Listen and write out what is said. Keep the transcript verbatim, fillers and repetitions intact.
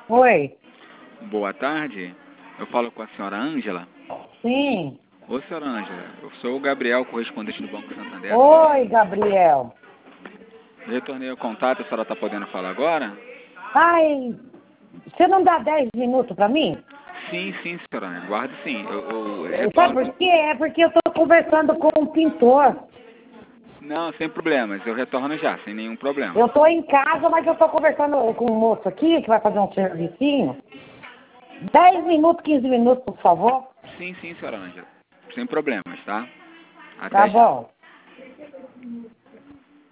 Oi. Boa tarde. Eu falo com a senhora Ângela. Sim. Ô, senhora Ângela, eu sou o Gabriel, correspondente do Banco Santander. Oi, Gabriel. Eu retornei o contato, a senhora está podendo falar agora? Ai, você não dá dez minutos pra mim? Sim, sim, senhora Ângela, guardo sim. Eu, eu Sabe retorno... por quê? É porque eu tô conversando com um pintor. Não, sem problemas. Eu retorno já, sem nenhum problema. Eu tô em casa, mas eu tô conversando com um moço aqui que vai fazer um servicinho. dez minutos, quinze minutos, por favor. Sim, sim, senhora Ângela. Sem problemas, tá? Até Tá já. bom.